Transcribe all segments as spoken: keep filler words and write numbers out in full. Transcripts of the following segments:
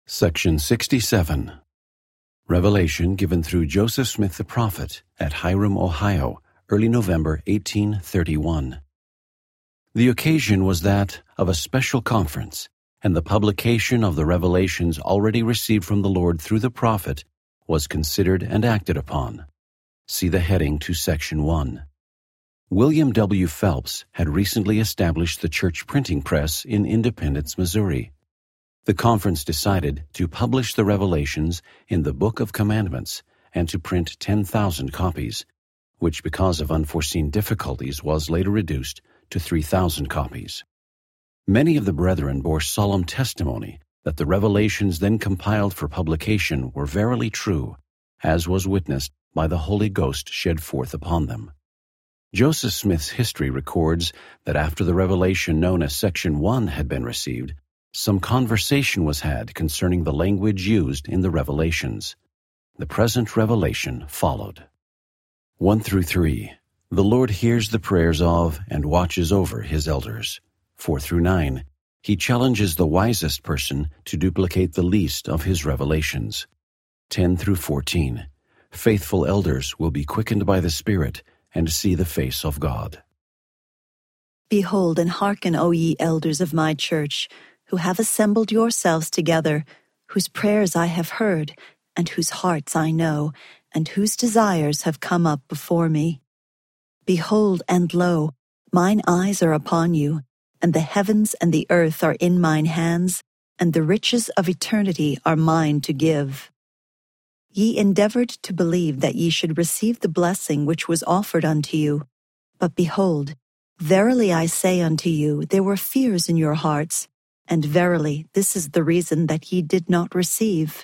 Section sixty-seven. Revelation given through Joseph Smith the prophet at Hiram, Ohio, early November eighteen thirty-one. The occasion was that of a special conference, and the publication of the revelations already received from the Lord through the prophet was considered and acted upon. See the heading to Section one. William W. Phelps had recently established the church printing press in Independence, Missouri. The conference decided to publish the revelations in the Book of Commandments and to print ten thousand copies, which because of unforeseen difficulties was later reduced to three thousand copies. Many of the brethren bore solemn testimony that the revelations then compiled for publication were verily true, as was witnessed by the Holy Ghost shed forth upon them. Joseph Smith's history records that after the revelation known as Section one had been received, some conversation was had concerning the language used in the revelations. The present revelation followed. one through three. The Lord hears the prayers of and watches over his elders. four through nine. He challenges the wisest person to duplicate the least of his revelations. ten through fourteen. Faithful elders will be quickened by the Spirit and see the face of God. Behold and hearken, O ye elders of my church, who have assembled yourselves together, whose prayers I have heard, and whose hearts I know, and whose desires have come up before me. Behold, and lo, mine eyes are upon you, and the heavens and the earth are in mine hands, and the riches of eternity are mine to give. Ye endeavored to believe that ye should receive the blessing which was offered unto you. But behold, verily I say unto you, there were fears in your hearts, and verily this is the reason that ye did not receive.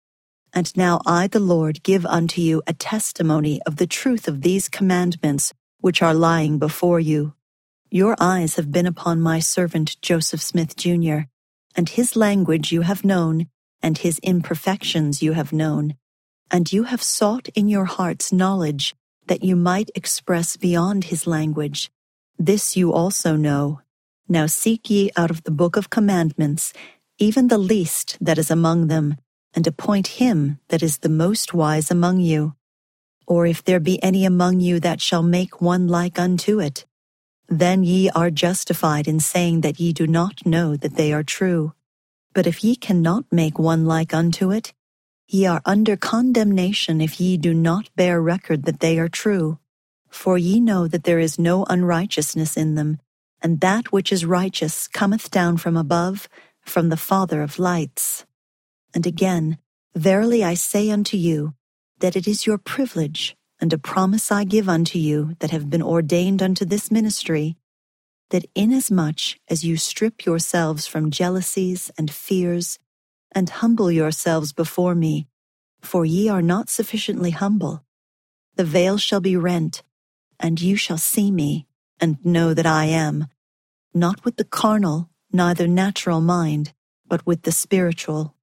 And now I, the Lord, give unto you a testimony of the truth of these commandments which are lying before you. Your eyes have been upon my servant Joseph Smith, Junior, and his language you have known, and his imperfections you have known. And you have sought in your hearts knowledge, that you might express beyond his language. This you also know. Now seek ye out of the book of commandments, even the least that is among them, and appoint him that is the most wise among you. Or if there be any among you that shall make one like unto it, then ye are justified in saying that ye do not know that they are true. But if ye cannot make one like unto it, ye are under condemnation if ye do not bear record that they are true. For ye know that there is no unrighteousness in them, and that which is righteous cometh down from above, from the Father of lights. And again, verily I say unto you, that it is your privilege, and a promise I give unto you that have been ordained unto this ministry, that inasmuch as you strip yourselves from jealousies and fears, and humble yourselves before me, for ye are not sufficiently humble, the veil shall be rent, and you shall see me, and know that I am, not with the carnal, neither natural mind, but with the spiritual.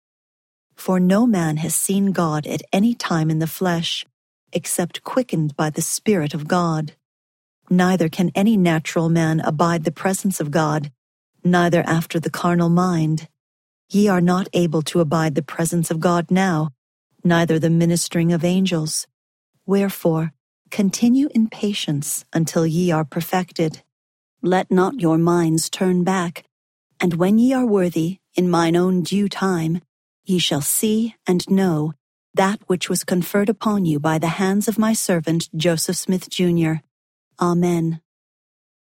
For no man has seen God at any time in the flesh, except quickened by the Spirit of God. Neither can any natural man abide the presence of God, neither after the carnal mind. Ye are not able to abide the presence of God now, neither the ministering of angels. Wherefore, continue in patience until ye are perfected. Let not your minds turn back, and when ye are worthy, in mine own due time, ye shall see and know that which was conferred upon you by the hands of my servant Joseph Smith, Junior Amen.